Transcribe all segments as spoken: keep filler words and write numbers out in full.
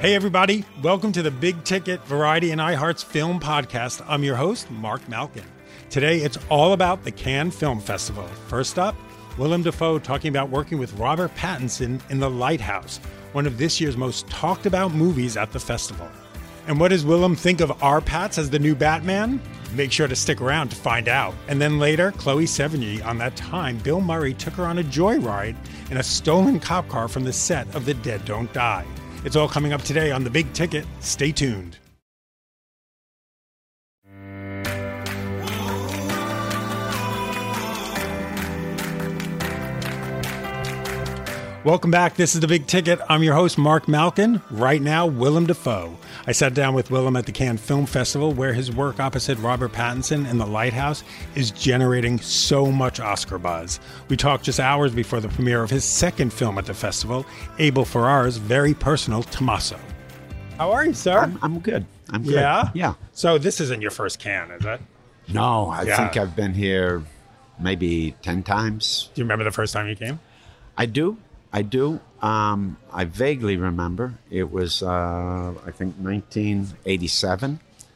Hey, everybody. Welcome to the Big Ticket Variety and iHeart's Film Podcast. I'm your host, Mark Malkin. Today, it's all about the Cannes Film Festival. First up, Willem Dafoe talking about working with Robert Pattinson in The Lighthouse, one of this year's most talked about movies at the festival. And what does Willem think of our Pats as the new Batman? Make sure to stick around to find out. And then later, Chloe Sevigny on that time Bill Murray took her on a joyride in a stolen cop car from the set of The Dead Don't Die. It's all coming up today on The Big Ticket. Stay tuned. Welcome back. This is The Big Ticket. I'm your host, Mark Malkin. Right now, Willem Dafoe. I sat down with Willem at the Cannes Film Festival, where his work opposite Robert Pattinson in The Lighthouse is generating so much Oscar buzz. We talked just hours before the premiere of his second film at the festival, Abel Ferrara's very personal Tommaso. How are you, sir? I'm, I'm good. I'm good. Yeah? Yeah. So this isn't your first Cannes, is it? No, I Yeah. think I've been here maybe ten times. Do you remember the first time you came? I do. I do. Um, I vaguely remember. It was, uh, I think, nineteen eighty-seven,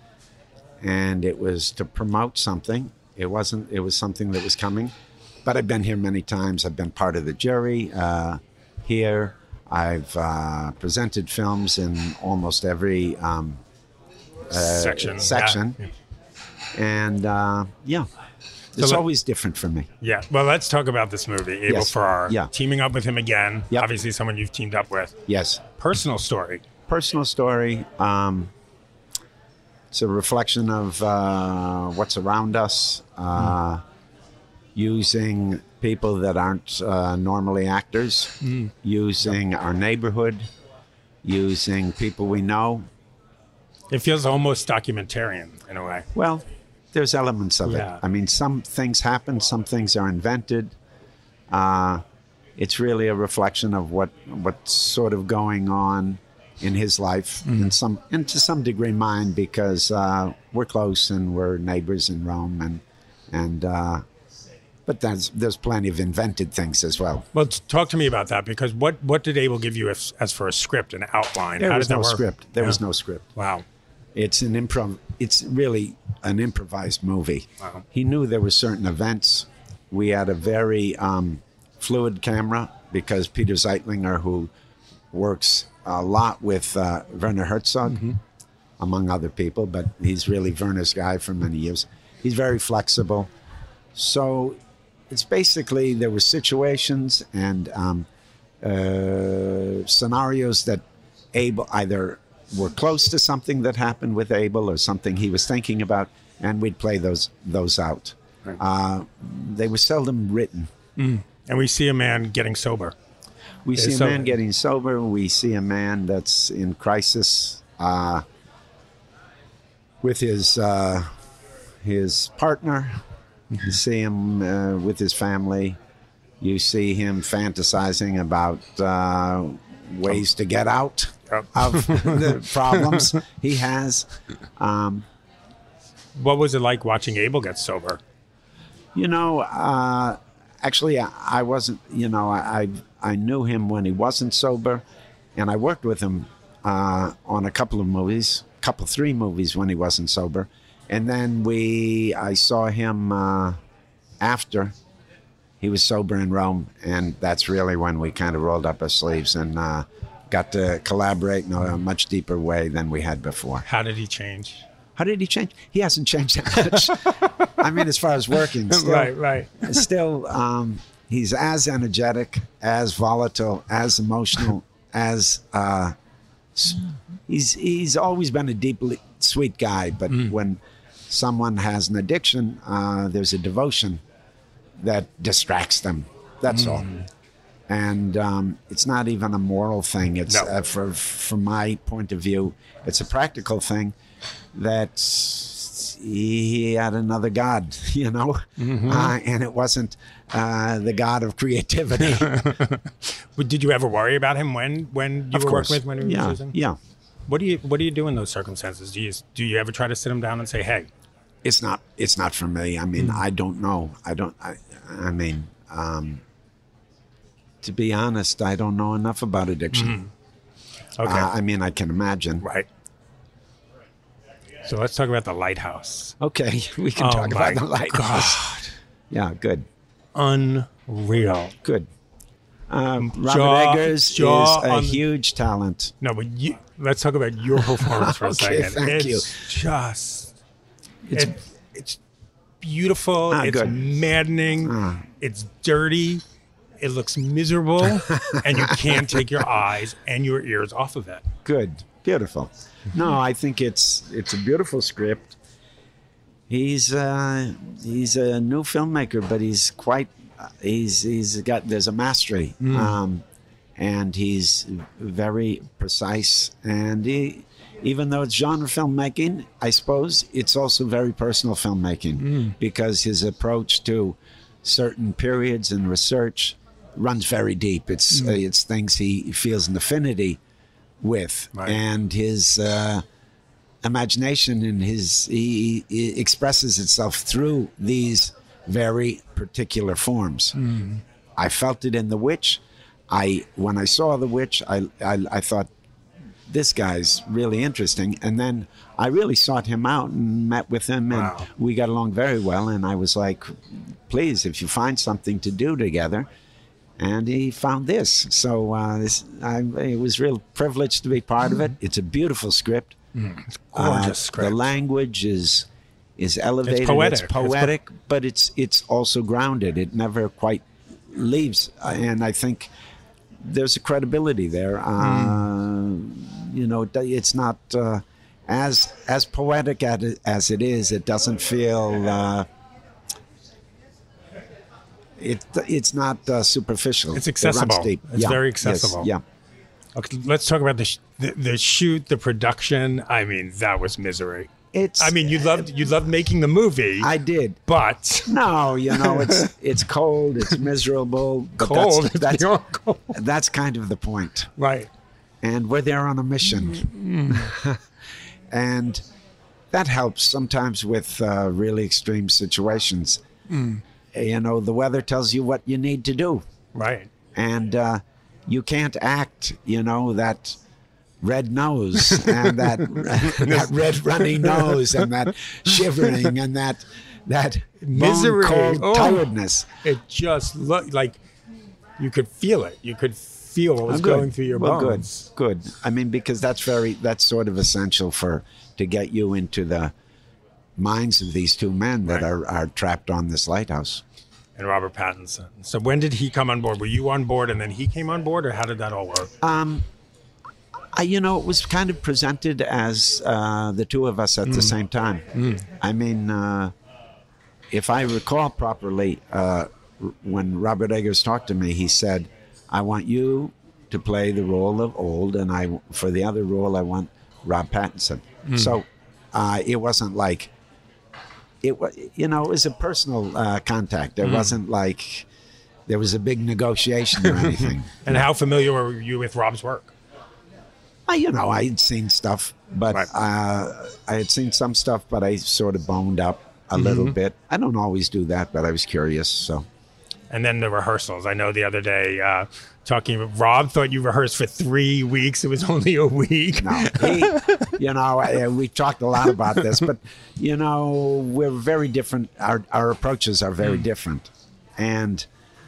and it was to promote something. It wasn't. It was something that was coming, but I've been here many times. I've been part of the jury uh, here. I've uh, presented films in almost every um, uh, Section. section, Yeah. and uh, yeah. So It's let- always different for me. Yeah. Well, let's talk about this movie, Abel Yes. Ferrara. Yeah. Teaming up with him again. Yep. Obviously, someone you've teamed up with. Yes. Personal story. Personal story. Um, it's a reflection of uh, what's around us, uh, mm. using people that aren't uh, normally actors, mm. using yep. our neighborhood, using people we know. It feels almost documentarian in a way. Well, there's elements of yeah. it. I mean, some things happen, some things are invented. Uh, it's really a reflection of what what's sort of going on in his life, mm. and some, and to some degree mine, because uh, we're close and we're neighbors in Rome, and and uh, but there's there's plenty of invented things as well. Well, talk to me about that, because what what did Abel give you as, as for a script, an outline? There How was did that no work? script. There yeah. was no script. Wow. It's an improv. It's really an improvised movie. Wow. He knew there were certain events. We had a very um, fluid camera, because Peter Zeitlinger, who works a lot with uh, Werner Herzog, mm-hmm. among other people, but he's really Werner's guy for many years. He's very flexible. So it's basically, there were situations and um, uh, scenarios that Abel either were close to something that happened with Abel or something he was thinking about, and we'd play those those out. Right. Uh, they were seldom written. Mm. And we see a man getting sober. We Yeah, see a so- man getting sober. We see a man that's in crisis uh, with his uh, his partner. Mm-hmm. You see him uh, with his family. You see him fantasizing about uh, ways to get out of the problems he has. Um, What was it like watching Abel get sober? you know, uh, actually, I, I wasn't, you know, I, I I knew him when he wasn't sober, and I worked with him uh, on a couple of movies, couple, three movies when he wasn't sober. And then we, I saw him uh, after he was sober in Rome, and that's really when we kind of rolled up our sleeves and uh, got to collaborate in a much deeper way than we had before. How did he change? How did he change? He hasn't changed that much. I mean, as far as working, still, Right, right. still, um, he's as energetic, as volatile, as emotional, as uh, s- he's he's always been a deeply sweet guy. But Mm. when someone has an addiction, uh, there's a devotion that distracts them. That's all. And um, it's not even a moral thing. It's No. uh, for from my point of view, it's a practical thing. That he had another God, you know, Mm-hmm. uh, and it wasn't uh, the God of creativity. Well, did you ever worry about him when when you Of were course, working with when he was yeah, using? yeah. What do you What do you do in those circumstances? Do you do you ever try to sit him down and say, "Hey, It's not. It's not for me. I mean, Mm. I don't know. I don't. I, I mean, um, to be honest, I don't know enough about addiction. Okay. Uh, I mean, I can imagine. Right. So let's talk about The Lighthouse. Okay, we can Oh talk my about the lighthouse. God. Yeah, good, Unreal. good. Um, Robert Jaw- Eggers jaw is a on- huge talent. No, but you, let's talk about your performance for a Okay, second. thank it's you. just, It's it, it's beautiful. Ah, it's good. maddening. Ah. It's dirty. It looks miserable, and you can't take your eyes and your ears off of it. good, beautiful. No, I think it's it's a beautiful script. He's uh, he's a new filmmaker, but he's quite he's he's got there's a mastery, um, and he's very precise. And he, even though it's genre filmmaking, I suppose it's also very personal filmmaking because his approach to certain periods and research runs very deep. It's uh, it's things he feels an affinity with, Right. and his uh, imagination and his he, he expresses itself through these very particular forms. I felt it in The Witch. I when I saw The Witch, I, I I thought this guy's really interesting, and then I really sought him out and met with him, and Wow. we got along very well. And I was like, please, if you find something to do together. And he found this. So uh, this, I, it was real privileged to be part of it. It's a beautiful script. Gorgeous Uh, script. The language is is elevated. It's poetic. It's It's poetic, but it's it's also grounded. It never quite leaves. Uh, and I think there's a credibility there. Uh, You know, it's not uh, as as poetic at it, as it is. It doesn't feel. Uh, It, it's not uh, superficial. It's It runs accessible. deep. It's Yeah. very Yes. accessible. Yeah. Okay, let's talk about the, sh- the the shoot, the production. I mean, that was misery. It's. I mean, you loved you loved making the movie, I did. but No, you know, it's it's cold. It's miserable. But cold. That's, It's that's, beyond cold. that's kind of the point. Right. And we're there on a mission. And that helps sometimes with uh, really extreme situations. You know, the weather tells you what you need to do. Right. And uh, you can't act, you know, that red nose and that, that red runny nose and that shivering and that that Misery. cold Oh. tiredness. It just looked like you could feel it. You could feel what was Oh, good. going through your well, bones. Good, good. I mean, because that's very that's sort of essential for to get you into the minds of these two men that Right. are, are trapped on this lighthouse. And Robert Pattinson. So when did he come on board? Were you on board and then he came on board, or how did that all work? Um, I, you know, it was kind of presented as uh, the two of us at the same time. I mean, uh, if I recall properly, uh, r- when Robert Eggers talked to me, he said, "I want you to play the role of Old, and I for the other role, I want Rob Pattinson." So uh, it wasn't like it was, you know, it was a personal uh, contact. There wasn't like there was a big negotiation or anything. And how familiar were you with Rob's work? I, you know, I had seen stuff, but Right. uh, I had seen some stuff, but I sort of boned up a little bit. I don't always do that, but I was curious. So And then the rehearsals. I know the other day, uh, talking, Rob thought you rehearsed for three weeks. It was only a week. no, he, you know, I, we talked a lot about this, but you know, we're very different. Our our approaches are very different, and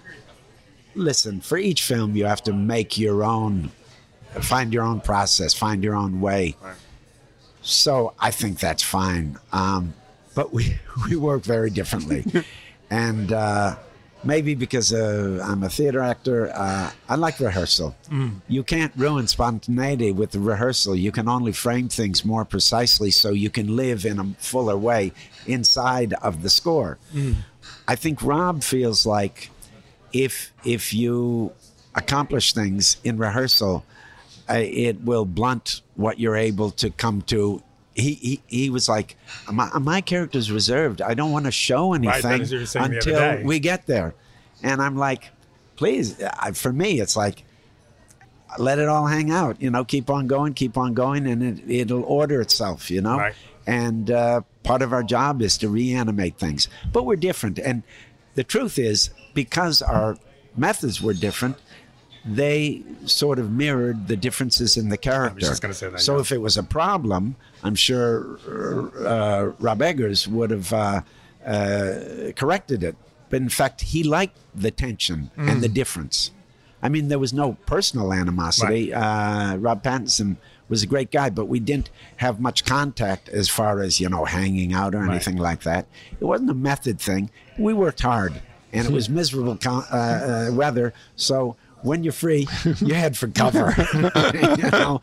listen, for each film, you have to make your own, find your own process, find your own way. Right. So I think that's fine. Um, but we, we work very differently. and uh, maybe because uh, I'm a theater actor, uh, I like rehearsal. You can't ruin spontaneity with the rehearsal. You can only frame things more precisely so you can live in a fuller way inside of the score. I think Rob feels like if if you accomplish things in rehearsal, uh, it will blunt what you're able to come to. He he, he was like, my, my character's reserved. I don't want to show Right, anything that is what you were saying the other until day. we get there. And I'm like, please, uh, for me, it's like, let it all hang out. You know, keep on going, keep on going, and it, it'll order itself, you know? Right. And uh, part of our job is to reanimate things. But we're different. And the truth is, because our methods were different, they sort of mirrored the differences in the character. just gonna say that, so yeah. if it was a problem, I'm sure uh, Rob Eggers would have uh, uh, corrected it. But in fact, he liked the tension mm. and the difference. I mean, there was no personal animosity. Right. Uh, Rob Pattinson was a great guy, but we didn't have much contact as far as, you know, hanging out or anything right. like that. It wasn't a method thing. We worked hard, and it was miserable con- uh, uh, weather. So when you're free, you head for cover. You know?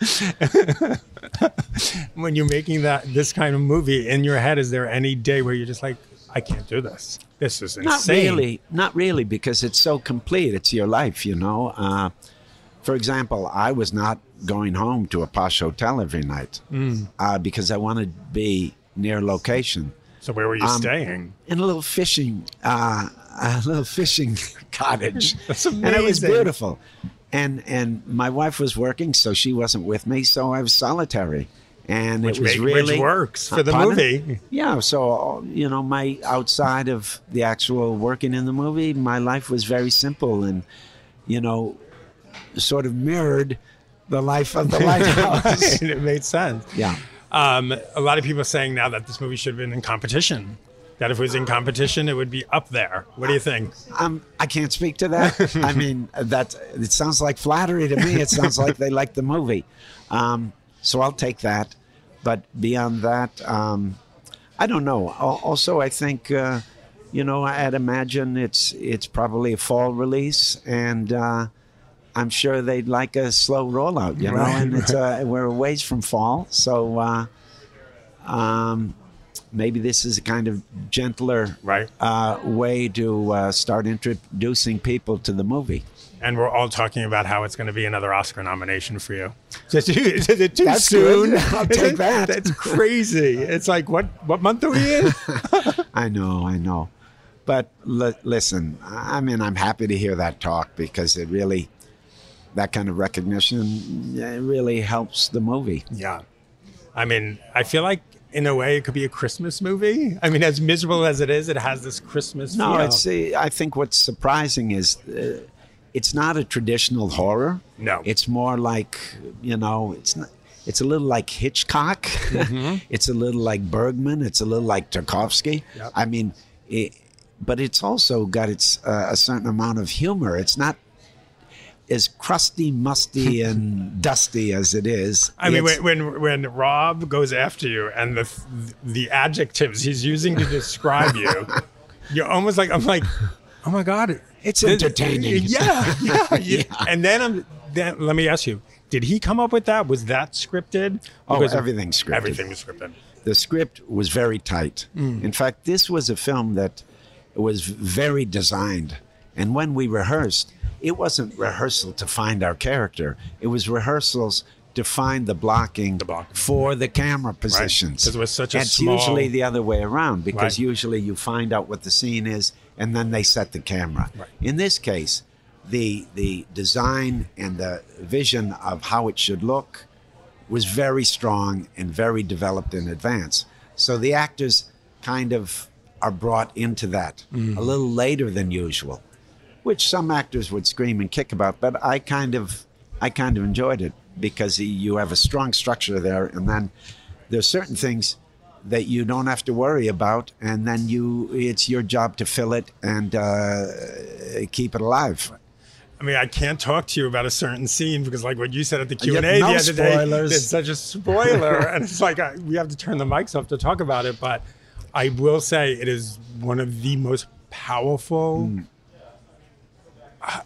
When you're making that this kind of movie in your head, is there any day where you're just like, I can't do this. This is insane. Not really. Not really, because it's so complete. It's your life, you know. Uh, for example, I was not going home to a posh hotel every night mm. uh, because I wanted to be near location. So where were you um, staying? In a little fishing, uh, a little fishing cottage. That's amazing. And it was beautiful. And and my wife was working, so she wasn't with me, so I was solitary. And which it was make, really which works for the pardon? movie. Yeah, so you know, my outside of the actual working in the movie, my life was very simple, and you know, sort of mirrored the life of the lighthouse. It made sense. Yeah. Um, a lot of people are saying now that this movie should have been in competition. That if it was in competition, it would be up there. What do you think? Um, I can't speak to that. I mean, that it sounds like flattery to me. It sounds like they like the movie. Um, So I'll take that. But beyond that, um, I don't know. Also, I think, uh, you know, I'd imagine it's it's probably a fall release, and uh, I'm sure they'd like a slow rollout, you know, right, and it's uh, we're a ways from fall. So uh, um, maybe this is a kind of gentler right. uh, way to uh, start introducing people to the movie. And we're all talking about how it's going to be another Oscar nomination for you. Is it, is it too That's soon? Good. I'll take Isn't, that. That's crazy. It's like, what, what month are we in? I know, I know. But l- listen, I mean, I'm happy to hear that talk because it really, that kind of recognition, it really helps the movie. Yeah. I mean, I feel like in a way it could be a Christmas movie. I mean, as miserable as it is, it has this Christmas No, feel. it's, uh, I think what's surprising is uh, it's not a traditional horror. No. It's more like, you know, it's not, it's a little like Hitchcock. Mm-hmm. It's a little like Bergman. It's a little like Tarkovsky. Yep. I mean, it, but it's also got its uh, a certain amount of humor. It's not as crusty, musty, and dusty as it is. I mean, It's- when, when when Rob goes after you and the the adjectives he's using to describe you, you're almost like, I'm like, oh my God. It's entertaining. Yeah, yeah, yeah. Yeah. And then I'm then let me ask you, did he come up with that? Was that scripted? Oh, Because everything's scripted. Everything was scripted. The script was very tight. Mm. In fact, this was a film that was very designed. And when we rehearsed, it wasn't rehearsal to find our character. It was rehearsals to find the blocking The block. for the camera positions. 'Cause it was such a It's small- usually the other way around because Right. usually you find out what the scene is and then they set the camera. Right. In this case, the the design and the vision of how it should look was very strong and very developed in advance. So the actors kind of are brought into that Mm. a little later than usual, which some actors would scream and kick about, but I kind of I kind of enjoyed it because you have a strong structure there, and then there's certain things that you don't have to worry about, and then you it's your job to fill it and uh, keep it alive. I mean, I can't talk to you about a certain scene because, like what you said at the Q Yeah, and A no the other day, spoilers. it's such a spoiler, and it's like I, we have to turn the mics off to talk about it. But I will say it is one of the most powerful, Mm. uh,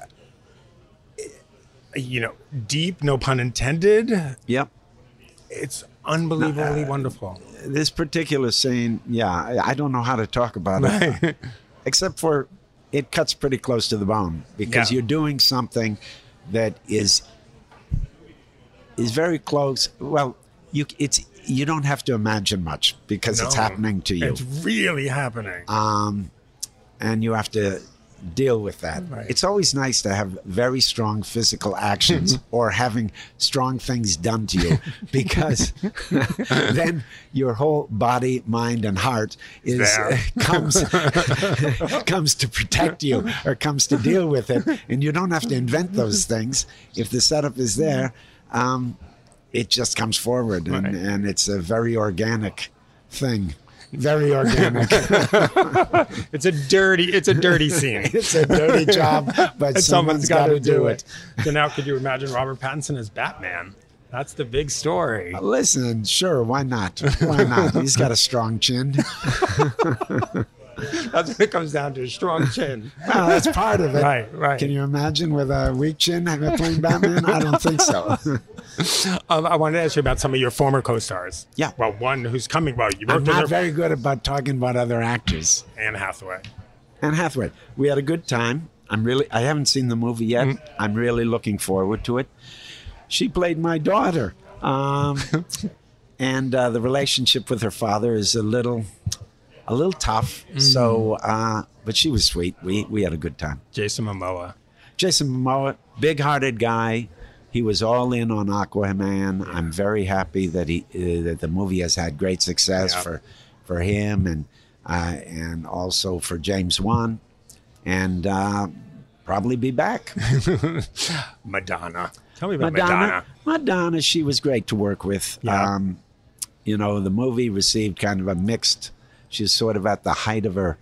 you know, deep, no pun intended. Yep. It's unbelievably uh, wonderful. This particular scene, yeah, I, I don't know how to talk about it, except for it cuts pretty close to the bone because Yeah. you're doing something that is is very close. Well, you it's you don't have to imagine much because it's No, happening to you, It's really happening. um, and you have to deal with that. Right. It's always nice to have very strong physical actions or having strong things done to you, because then your whole body, mind, and heart is uh, comes comes to protect you or comes to deal with it, and you don't have to invent those things. If the setup is there, um, it just comes forward, and, right. and it's a very organic thing. Very organic. It's a dirty, it's a dirty scene. It's a dirty job, but someone's got to do it. it. So now, could you imagine Robert Pattinson as Batman? That's the big story. Listen, sure, why not? Why not? He's got a strong chin. That's what it comes down to, a strong chin. Well, that's part of it. Right, right. Can you imagine with a weak chin playing Batman? I don't think so. um, I wanted to ask you about some of your former co-stars. Yeah. Well, one who's coming. Well, you worked I'm with not her. very good about talking about other actors. Anne Hathaway. Anne Hathaway. We had a good time. I'm really. I haven't seen the movie yet. Mm. I'm really looking forward to it. She played my daughter, um, and uh, the relationship with her father is a little. A little tough, mm. so uh, but she was sweet. We we had a good time. Jason Momoa. Jason Momoa, big-hearted guy. He was all in on Aquaman. Yeah. I'm very happy that he uh, that the movie has had great success yeah. for for him and uh, and also for James Wan, and uh, probably be back. Madonna. Tell me about Madonna. Madonna. Madonna. She was great to work with. Yeah. Um, you know, the movie received kind of a mixed. She's sort of at the height of her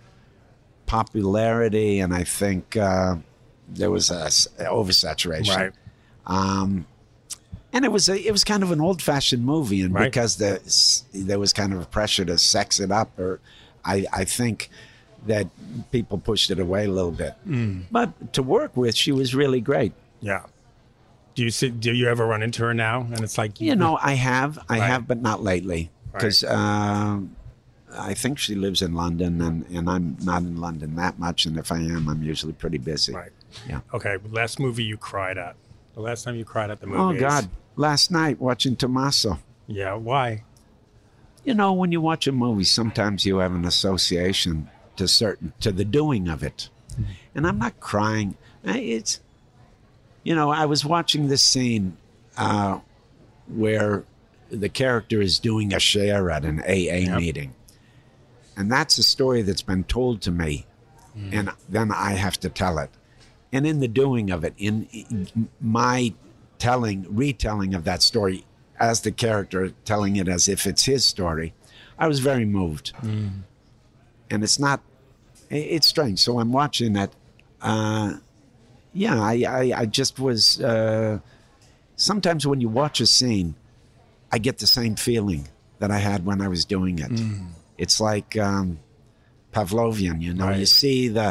popularity, and I think uh, there was a, a oversaturation. Right. Um, and it was a, it was kind of an old-fashioned movie, and right. because the, there was kind of a pressure to sex it up, or I, I think that people pushed it away a little bit. Mm. But to work with, she was really great. Yeah. Do you see? Do you ever run into her now? And it's like you know, I have, I right. have, but not lately, because. Right. Uh, I think she lives in London, and, and I'm not in London that much. And if I am, I'm usually pretty busy. Right. Yeah. Okay. Last movie you cried at. The last time you cried at the movie. Oh, God. Last night watching Tommaso. Yeah. Why? You know, when you watch a movie, sometimes you have an association to certain to the doing of it. Mm-hmm. And I'm not crying. It's, you know, I was watching this scene uh, where the character is doing a share at an A A yep. meeting. And that's a story that's been told to me, mm. and then I have to tell it. And in the doing of it, in, in my telling, retelling of that story as the character, telling it as if it's his story, I was very moved. Mm. And it's not, it's strange. So I'm watching that. Uh, yeah, I, I, I just was, uh, sometimes when you watch a scene, I get the same feeling that I had when I was doing it. Mm. It's like um, Pavlovian, you know. Right. You see the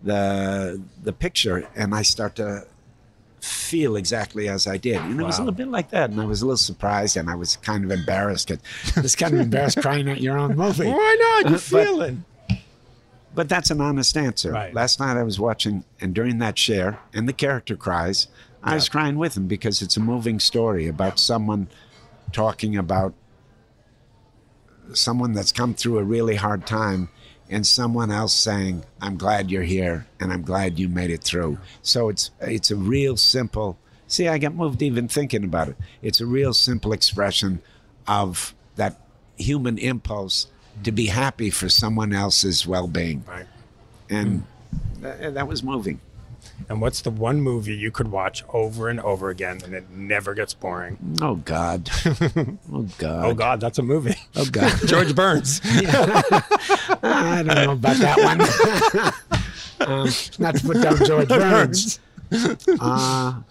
the the picture, and I start to feel exactly as I did. And wow. It was a little bit like that, and I was a little surprised, and I was kind of embarrassed. I was kind of embarrassed crying at your own movie. Why not? You're feeling. But that's an honest answer. Right. Last night I was watching, and during that share, and the character cries, I yeah. was crying with him because it's a moving story about someone talking about someone that's come through a really hard time and someone else saying, I'm glad you're here and I'm glad you made it through. So it's it's a real simple, see, I get moved even thinking about it. It's a real simple expression of that human impulse to be happy for someone else's well-being. Right. And mm. th- that was moving. And what's the one movie you could watch over and over again and it never gets boring? Oh, God. Oh, God. Oh, God, that's a movie. Oh, God. George Burns. Yeah. I don't know about that one. um, not to put down George Burns. Uh,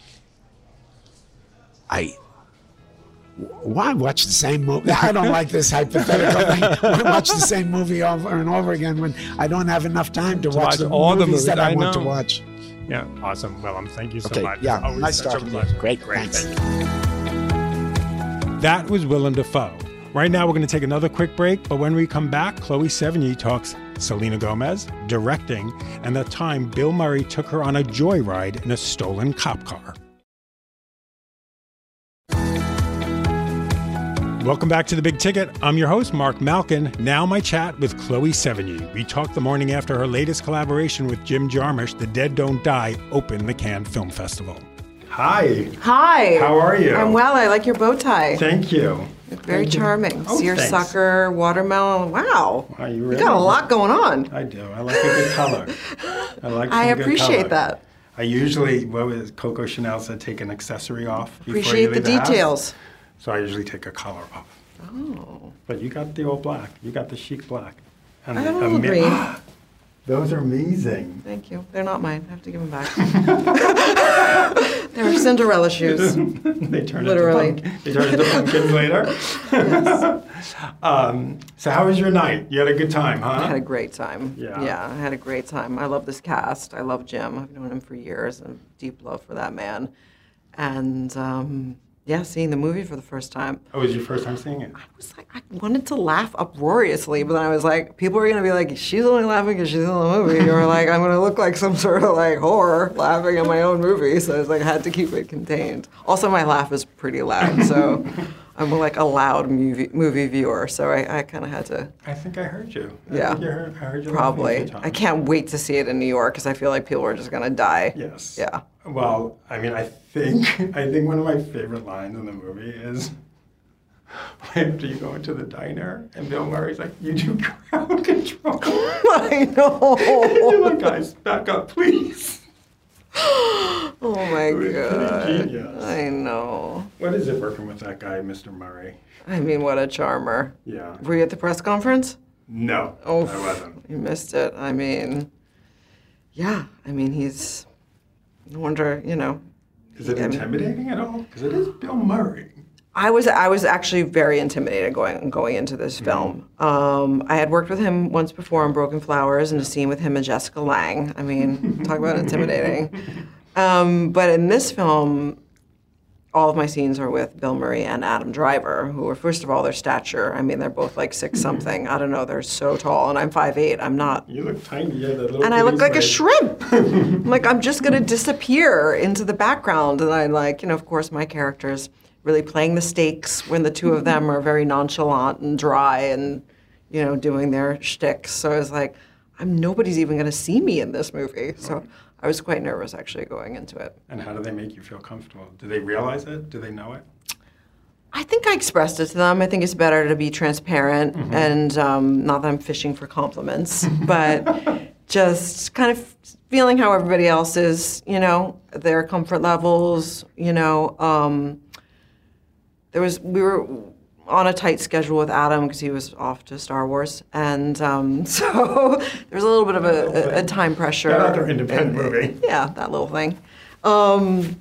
I... Why watch the same movie? I don't like this hypothetical thing. Why watch the same movie over and over again when I don't have enough time to, to watch, watch the all movies, the movies that I, I want to watch? Yeah, awesome. Well, um, thank you so okay, much. Yeah, nice talking to you. Great, Great, thanks. Thank you. That was Willem Dafoe. Right now, we're going to take another quick break, but when we come back, Chloe Sevigny talks Selena Gomez, directing, and the time Bill Murray took her on a joyride in a stolen cop car. Welcome back to The Big Ticket. I'm your host, Mark Malkin. Now my chat with Chloe Sevigny. We talked the morning after her latest collaboration with Jim Jarmusch, The Dead Don't Die, opened the Cannes Film Festival. Hi. Hi. How are you? I'm well. I like your bow tie. Thank you. Very Thank charming. You. Oh, Seersucker, watermelon. Wow. Are you, you really? got a lot going on. I do. I like a good color. I like some I good appreciate color. that. I usually, what was Coco Chanel said, take an accessory off before Appreciate you leave the the house. details. So I usually take a collar off. Oh. But you got the old black. You got the chic black. And I the got a little ama- green. Those are amazing. Thank you. They're not mine. I have to give them back. They're Cinderella shoes. they turn Literally. Into pump- they turn into pumpkins later. Yes. um, so how was your night? You had a good time, huh? I had a great time. Yeah. Yeah, I had a great time. I love this cast. I love Jim. I've known him for years. I have deep love for that man. And um, yeah, seeing the movie for the first time. Oh, was your first time seeing it? I was like, I wanted to laugh uproariously, but then I was like, people are going to be like, she's only laughing because she's in the movie. Or like, I'm going to look like some sort of like horror laughing at my own movie. So I was like, I had to keep it contained. Also, my laugh is pretty loud. So I'm like a loud movie, movie viewer. So I, I kind of had to. I think I heard you. I Yeah. think you heard, I heard you laughing a Probably. few times. I can't wait to see it in New York because I feel like people are just going to die. Yes. Yeah. Well, I mean, I think I think one of my favorite lines in the movie is after you go into the diner and Bill Murray's like, "You do crowd control." I know. You're like, guys, back up, please. Oh my It was pretty God. genius. I know. What is it working with that guy, Mister Murray? I mean, what a charmer. Yeah. Were you at the press conference? No, Oh, I wasn't. You missed it. I mean, yeah. I mean, he's. No wonder, you know. Is it I mean, intimidating at all? Because it is Bill Murray. I was I was actually very intimidated going going into this film. Um, I had worked with him once before on Broken Flowers in a scene with him and Jessica Lange. I mean, talk about intimidating. Um, but in this film, all of my scenes are with Bill Murray and Adam Driver, who are, first of all, their stature. I mean, they're both like six something. I don't know. They're so tall, and I'm five eight. I'm not. You look tiny. You have that little And I look piece like a right- shrimp. I'm like, I'm just going to disappear into the background. And I like, you know, of course, my character's really playing the stakes when the two of them are very nonchalant and dry and, you know, doing their shtick. So I was like, I'm nobody's even going to see me in this movie. So I was quite nervous actually going into it. And how do they make you feel comfortable? Do they realize it? Do they know it? I think I expressed it to them. I think it's better to be transparent Mm-hmm. and um, not that I'm fishing for compliments, but just kind of feeling how everybody else is, you know, their comfort levels, you know. Um, there was, we were on a tight schedule with Adam because he was off to Star Wars. And um, so there was a little bit of a, a, a time pressure. Another independent movie. Yeah, that little thing. Um,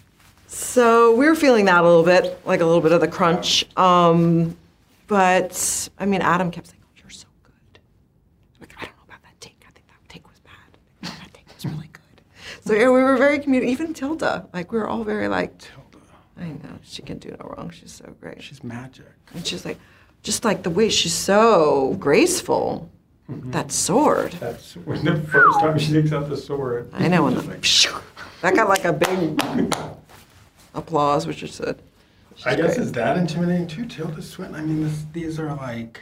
So we were feeling that a little bit, like a little bit of the crunch. Um, but, I mean, Adam kept saying, oh, you're so good. I'm like, I don't know about that take. I think that take was bad. That take was really good. So, yeah, we were very communicative. Even Tilda, like, we were all very, like, Tilda. I know, she can do no wrong. She's so great. She's magic. And she's like, just like the way she's so graceful. Mm-hmm. That sword. That's when the first time she takes out the sword. I know. And She's the, like, that got like a big applause, which is said. I guess is that intimidating too, Tilda Swinton? I mean, this, these are like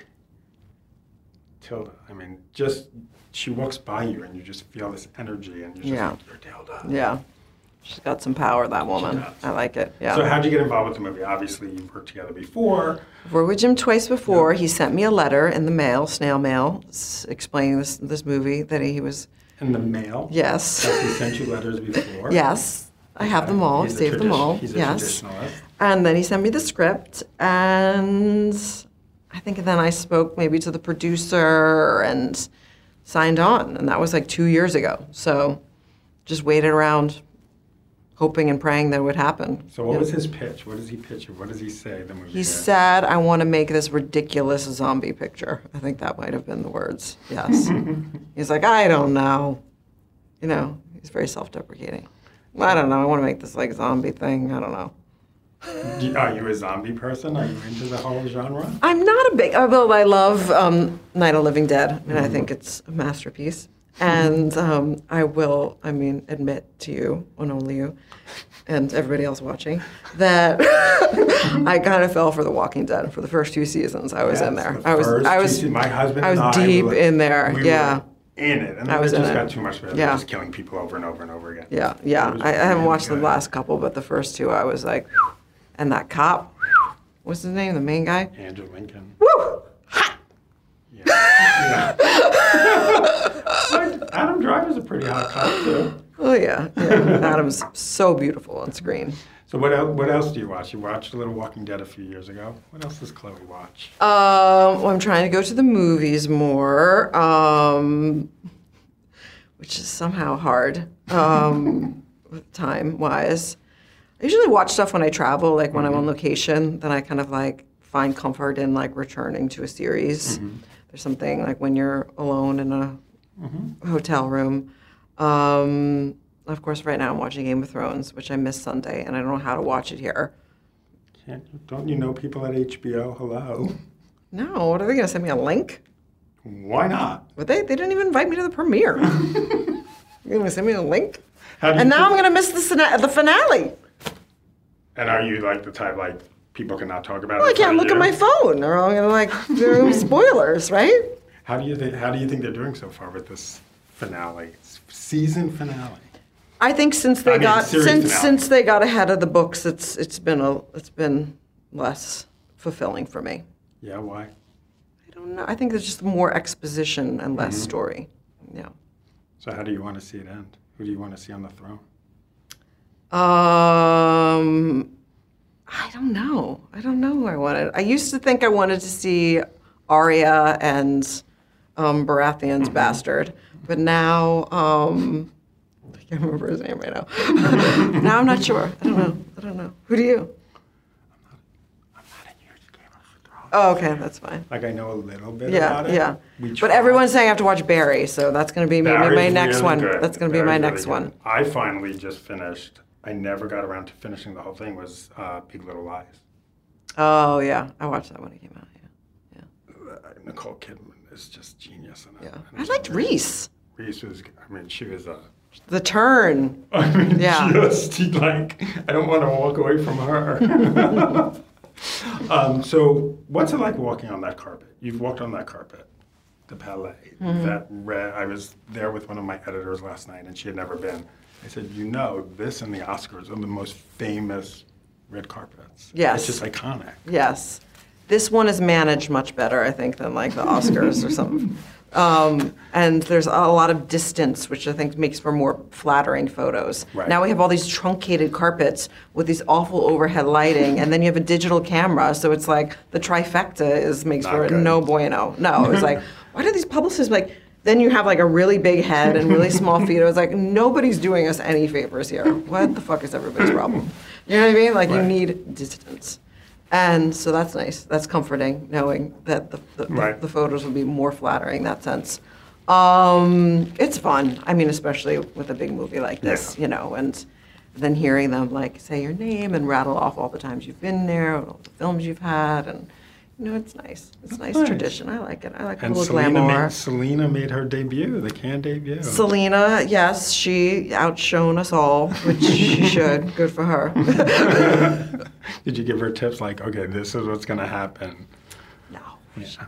Tilda. I mean, just she walks by you and you just feel this energy and you're just Yeah. like, you're Tilda. Yeah. She's got some power, that woman. does. I like it. Yeah. So how'd you get involved with the movie? Obviously, you've worked together before. I've worked with Jim twice before. He sent me a letter in the mail, snail mail, s- explaining this this movie that he was. In the mail. Yes. Has he sent you letters before? Yes. I have them all. I've He's a saved them tradi- all. He's a yes. traditionalist. And then he sent me the script, and I think then I spoke maybe to the producer and signed on, and that was like two years ago. So just waited around, hoping and praying that it would happen. So what Yeah. was his pitch? What does he pitch? Or what does he say? The movie He did? said, I want to make this ridiculous zombie picture. I think that might have been the words. Yes. He's like, I don't know. You know, he's very self-deprecating. I don't know. I want to make this like zombie thing. I don't know. Do you- Are you a zombie person? Are you into the whole genre? I'm not a big, although I love um, Night of the Living Dead. I mean, I think it's a masterpiece. And um, I will, I mean, admit to you, and only you, and everybody else watching, that I kind of fell for The Walking Dead for the first two seasons. I was Yes, in there. the I was, first I two was, seasons, my husband I was and I deep were- in there. we yeah. were in it, and I then was it in just it. got too much for it. Yeah. Just killing people over and over and over again. Yeah, yeah. It was I, I haven't really watched the good. last couple, but the first two, I was like, and that cop, what's his name? The main guy. Andrew Lincoln. Woo! Yeah. Yeah. Adam Driver's a pretty hot cop too. Oh yeah, yeah. Adam's so beautiful on screen. So what else, what else do you watch? You watched a little Walking Dead a few years ago. What else does Chloe watch? Um, well, I'm trying to go to the movies more, um, which is somehow hard, um, time-wise. I usually watch stuff when I travel, like when I'm on location. Then I kind of like find comfort in like returning to a series. Mm-hmm. There's something like when you're alone in a hotel room. Um, of course, right now I'm watching Game of Thrones, which I missed Sunday, and I don't know how to watch it here. Can't you, don't you know people at H B O? Hello. No, what are they going to send me a link? Why not? But they, they didn't even invite me to the premiere. You're going to send me a link? How do you And now I'm think- going to miss the, sina- the finale. And are you like the type like people cannot talk about Well, I it? in can't front look of at you? my phone, or I'm going to like, there are spoilers, right? How do you think? How do you think they're doing so far with this finale, season finale? I think since they I mean, got series since finale. since they got ahead of the books, it's it's been a it's been less fulfilling for me. Yeah, why? I don't know. I think there's just more exposition and less Mm-hmm. story. Yeah. So how do you want to see it end? Who do you want to see on the throne? Um, I don't know. I don't know who I wanted. I used to think I wanted to see Arya and um, Baratheon's bastard, but now um, I can't remember his name right now. Now I'm not sure. I don't know. I don't know. Who do you? I'm not a huge Game of Thrones. Oh, okay, that's fine. Like I know a little bit Yeah, about it. yeah. We But tried. everyone's saying I have to watch Barry, so that's going to be maybe Barry's my next really one. good. That's going to be my Barry's really next good. one. I finally just finished. I never got around to finishing the whole thing. Was uh, Big Little Lies. Oh yeah, I watched that when it came out. Yeah, yeah. Uh, Nicole Kidman is just genius in it. Yeah. And I it's liked really- Reese. Reese was. I mean, she was a. The turn. I mean, Yeah. just like I don't want to walk away from her. um, so, what's it like walking on that carpet? You've walked on that carpet, the Palais. Mm-hmm. That red. I was there with one of my editors last night, and she had never been. I said, you know, this and the Oscars are the most famous red carpets. Yes. It's just iconic. Yes. This one is managed much better, I think, than like the Oscars or something. Um, and there's a lot of distance, which I think makes for more flattering photos. Right. Now we have all these truncated carpets with these awful overhead lighting, and then you have a digital camera, so it's like the trifecta is makes Not for good. no bueno. No, it's like, why do these publicists like? Then you have like a really big head and really small feet. It was like nobody's doing us any favors here. What the fuck is everybody's problem? You know what I mean? Like you Right. need distance. And so that's nice. That's comforting, knowing that the, the, Right. the photos will be more flattering in that sense. Um, it's fun. I mean, especially with a big movie like this, Yeah. you know, and then hearing them like say your name and rattle off all the times you've been there, all the films you've had, and you know, it's nice. It's a nice, nice. tradition. I like it. I like a And little Selena glamour. made, Selena made her debut, the Cannes debut. Selena, yes, she outshone us all, which she should. Good for her. Did you give her tips like, okay, this is what's going to happen? No. Yeah.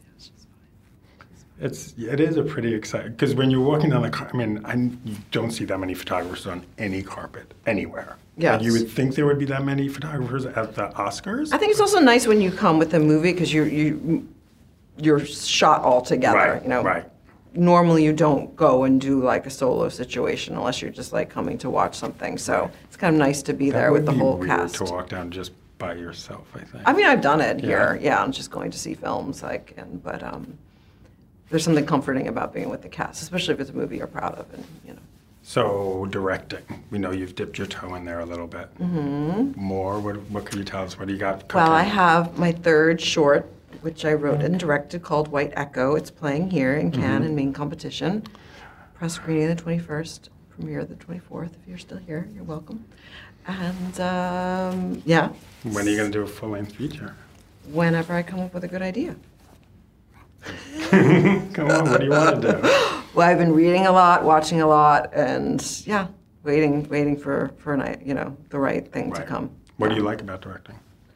It's it is a pretty exciting because when you're walking down the car, I mean, I you don't see that many photographers on any carpet anywhere. Yes. Like, you would think there would be that many photographers at the Oscars. I think it's also nice when you come with a movie because you you you're shot all together. Right, You know, right. Normally you don't go and do like a solo situation unless you're just like coming to watch something. So it's kind of nice to be That there with would the be whole weird cast. to walk down just by yourself, I think. I mean, I've done it Yeah. here. Yeah, I'm just going to see films like, and but um, there's something comforting about being with the cast, especially if it's a movie you're proud of, and you know. So directing, we know you've dipped your toe in there a little bit. Mm-hmm. More, what, what can you tell us? What do you got cooking? Well, I have my third short, which I wrote and directed, called White Echo. It's playing here in Cannes in main competition. Press screening the twenty-first, premiere the twenty-fourth. If you're still here, you're welcome. And um, yeah, When are you going to do a full-length feature? whenever I come up with a good idea. Come on, what do you want to do? Well, I've been reading a lot, watching a lot, and yeah, waiting, waiting for for an, you know the right thing Right. to come. What do you like about directing?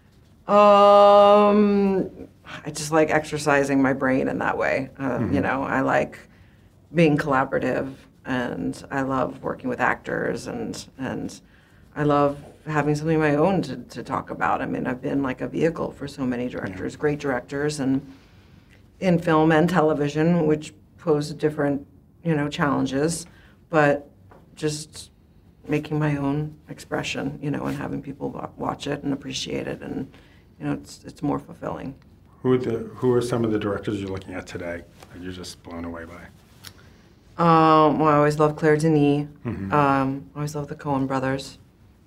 Um, I just like exercising my brain in that way. Uh, Mm-hmm. You know, I like being collaborative, and I love working with actors, and and I love having something of my own to, to talk about. I mean, I've been like a vehicle for so many directors, great directors, and in film and television, which pose different, you know, challenges, but just making my own expression, you know, and having people wa- watch it and appreciate it, and you know, it's it's more fulfilling. Who are the Who are some of the directors you're looking at today that you're just blown away by? Um, well, I always loved Claire Denis. Mhm. Um, I always loved the Coen brothers.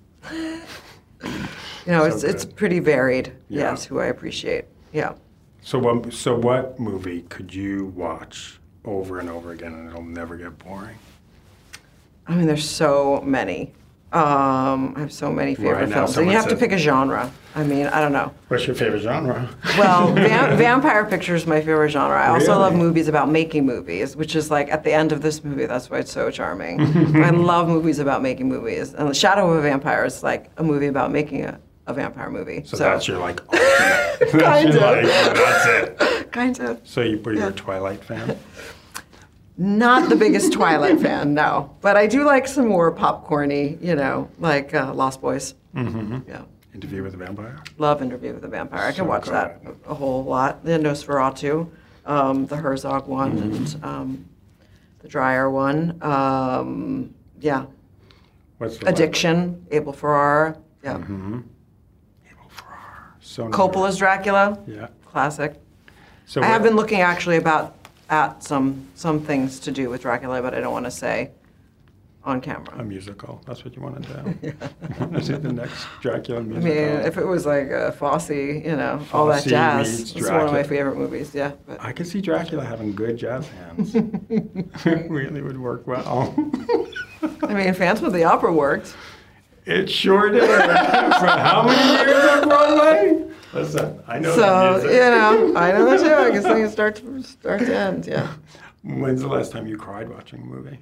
You know, So it's it's good. pretty varied. Yeah. Yes, who I appreciate. Yeah. So what So what movie could you watch over and over again and it'll never get boring? I mean, there's so many. Um, I have so many favorite Right now films, and someone you have to says- pick a genre. I mean, I don't know. What's your favorite genre? Well, va- vampire picture is my favorite genre. I also Really? love movies about making movies, which is like at the end of this movie. That's why it's so charming. I love movies about making movies, and The Shadow of a Vampire is like a movie about making a, a vampire movie. So, that's your like. ultimate. That's Kind your, of. like, that's it. kind of. So you were you Yeah. a Twilight fan? Not the biggest Twilight fan, no, but I do like some more popcorny, you know, like uh, Lost Boys. Mm-hmm. Yeah. Interview with a Vampire. Love Interview with the Vampire. I can So watch that good. a, a whole lot. The Nosferatu, um, the Herzog one, Mm-hmm. and um, the Dreyer one. Um, yeah. What's the Addiction, Abel Ferrara. Yeah. Mm-hmm. Abel Ferrara. So Coppola's Dracula, Yeah. classic. So I what- have been looking actually about at some some things to do with Dracula, but I don't want to say on camera. a musical. That's what you want to do. You want to do the next Dracula I musical. mean, if it was like uh, Fosse, you know, all that Fosse jazz, meets it's one of my Dracula. favorite movies. Yeah, but I could see Dracula having good jazz hands. It really would work well. I mean, Phantom of the Opera worked. It sure did. For how many years on Broadway? Listen, I know the So music. you know, I know that too. I can sing it start to start to end. Yeah. When's the last time you cried watching a movie?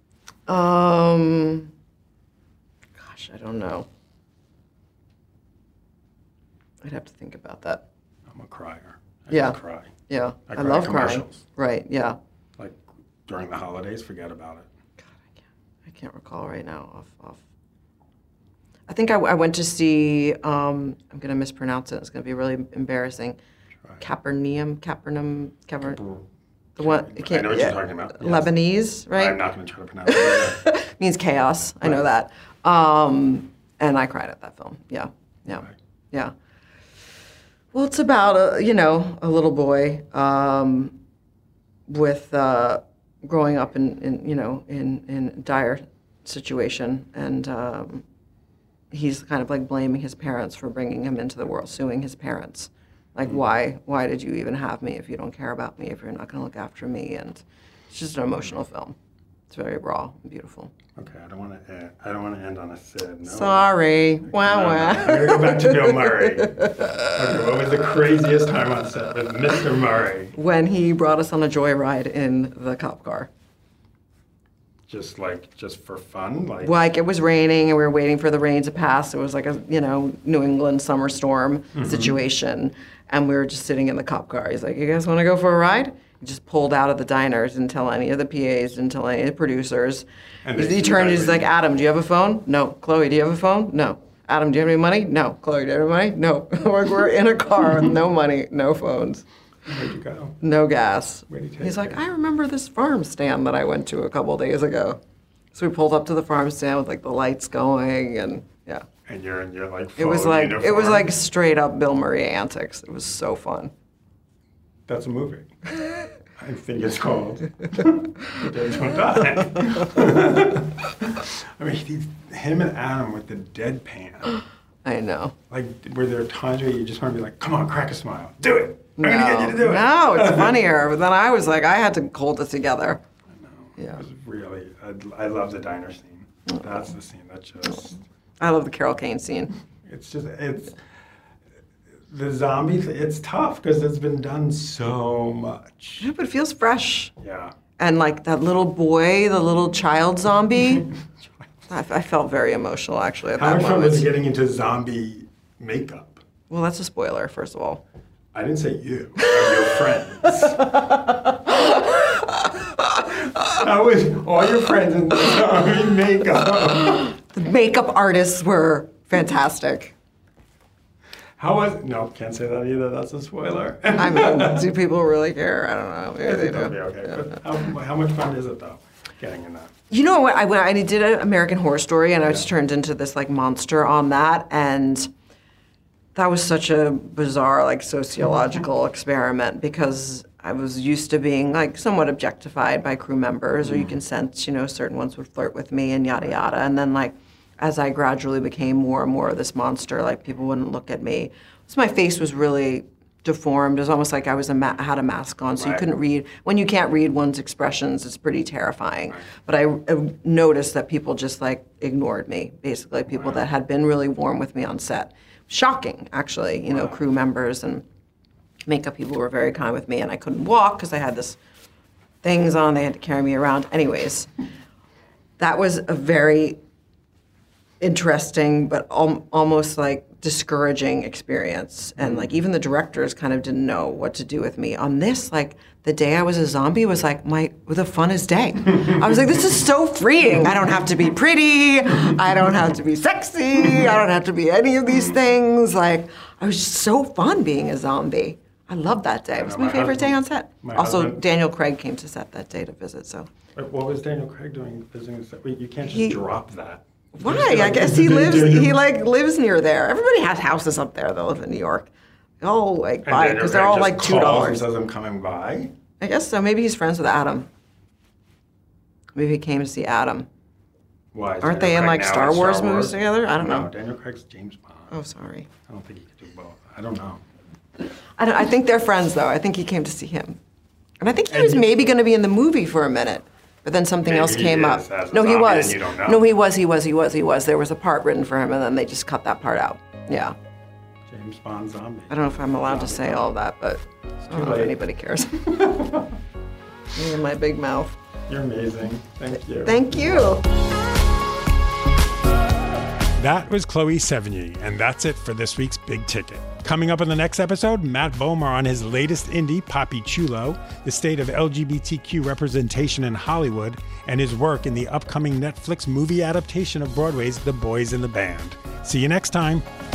Um. Gosh, I don't know. I'd have to think about that. I'm a crier. I Yeah. can cry. Yeah, I I, cry love at crying. commercials. Right. Yeah. Like during the holidays, forget about it. God, I can't. I can't recall right now. Off. Off. I think I, I went to see. Um, I'm going to mispronounce it. It's going to be really embarrassing. Try. Capernaum. Capernaum. Caper. The one. I can't- know what yeah, you're talking about. Yes. Lebanese, right? I'm not going to try to pronounce it. either. Means chaos. I know Right. that. Um, and I cried at that film. Yeah. Yeah. Right. Yeah. Well, it's about a you know a little boy um, with uh, growing up in, in you know in in dire situation, and um, he's kind of like blaming his parents for bringing him into the world, suing his parents, like Mm-hmm. why why did you even have me if you don't care about me, if you're not going to look after me, and it's just an emotional film. It's very raw and beautiful. Okay, I don't want to. End, I don't want to end on a sad note. Sorry, wow No, no, wow. I'm gonna go back to Bill Murray. Okay, what was the craziest time on set with Mister Murray? When he brought us on a joyride in the cop car. Just like, just for fun, like. Like it was raining and we were waiting for the rain to pass. It was like a you know New England summer storm Mm-hmm. situation, and we were just sitting in the cop car. He's like, "You guys want to go for a ride?" He just pulled out of the diner, didn't tell any of the P As, didn't tell any of the producers. And he they he see turned, you he's guys like, leaving. "Adam, do you have a phone? No. Chloe, do you have a phone? No. Adam, do you have any money? No. Chloe, do you have any money? No." we're, we're in a car with no money, no phones, Where'd you go? no gas. Where'd he take He's like, you? "I remember this farm stand that I went to a couple days ago." So we pulled up to the farm stand with like the lights going, and yeah, And you're in your like. it was full like it was uniform. like straight up Bill Murray antics. It was so fun. That's a movie. I think it's called. Dead Don't Die. I mean, he's, him and Adam with the deadpan. I know. Like, were there times where you just want to be like, "Come on, crack a smile, do it. I'm No, gonna get you to do it." no, it's funnier. But then I was like, I had to hold it together. I know. Yeah. It was really. I, I love the diner scene. That's the scene that just. I love the Carol Kane scene. It's just it's the zombie. th- It's tough because it's been done so much. Yeah, but it feels fresh. Yeah. And like that little boy, the little child zombie, I, I felt very emotional, actually, at How that much fun moment. was it getting into zombie makeup? Well, that's a spoiler, first of all. I didn't say you. Your friends. How was all your friends in zombie makeup? The makeup artists were fantastic. How was? No, can't say that either. That's a spoiler. I mean, do people really care? I don't know. Maybe they It'll do. be okay. But how, how much fun is it though, getting in that? You know what? I, when I did an American Horror Story, and I was turned into this like monster on that, and that was such a bizarre like sociological experiment because I was used to being like somewhat objectified by crew members, or you can sense, you know, certain ones would flirt with me and yada yada, and then like as I gradually became more and more of this monster, like people wouldn't look at me. So my face was really deformed. It was almost like I was a ma- had a mask on, so Right. you couldn't read. When you can't read one's expressions, it's pretty terrifying. But I, I noticed that people just like ignored me, basically, people that had been really warm with me on set. Shocking, actually. You know, crew members and makeup people were very kind with me, and I couldn't walk because I had this things on. They had to carry me around. Anyways, that was a very interesting, but al- almost like discouraging experience. And like even the directors kind of didn't know what to do with me. On this, like the day I was a zombie was like my the funnest day. I was like, this is so freeing. I don't have to be pretty. I don't have to be sexy. I don't have to be any of these things. Like I was just so fun being a zombie. I loved that day. It was know, my my favorite day on husband- set. my Also, husband- Daniel Craig came to set that day to visit. So Wait, what was Daniel Craig doing visiting the set? Wait, you can't just He- drop that. why? Just be I like, guess "This he is lives. Daniel-" He like lives near there. Everybody has houses up there that live in New York. They all like And buy it Daniel because they're Craig all just like two calls dollars. and says I'm coming by. I guess so. Maybe he's friends with Adam. Maybe he came to see Adam. Why? is Aren't Daniel they in Craig like now Star Wars movies together? I don't No, know. Daniel Craig's James Bond. Oh, sorry. I don't think he could do both. I don't know. I don't. I think they're friends though. I think he came to see him, and I think he And was you- maybe going to be in the movie for a minute, but then something Maybe else he came up. is as a No, he zombie was. and you don't know. No, he was. He was. He was. He was. There was a part written for him, and then they just cut that part out. Yeah. James Bond zombie. I don't know if I'm allowed to say all that, but I don't know if late. anybody cares. Me and my big mouth. You're amazing. Thank you. Thank you. That was Chloe Sevigny, and that's it for this week's Big Ticket. Coming up in the next episode, Matt Bomer on his latest indie, Papi Chulo, the state of L G B T Q representation in Hollywood, and his work in the upcoming Netflix movie adaptation of Broadway's The Boys in the Band. See you next time.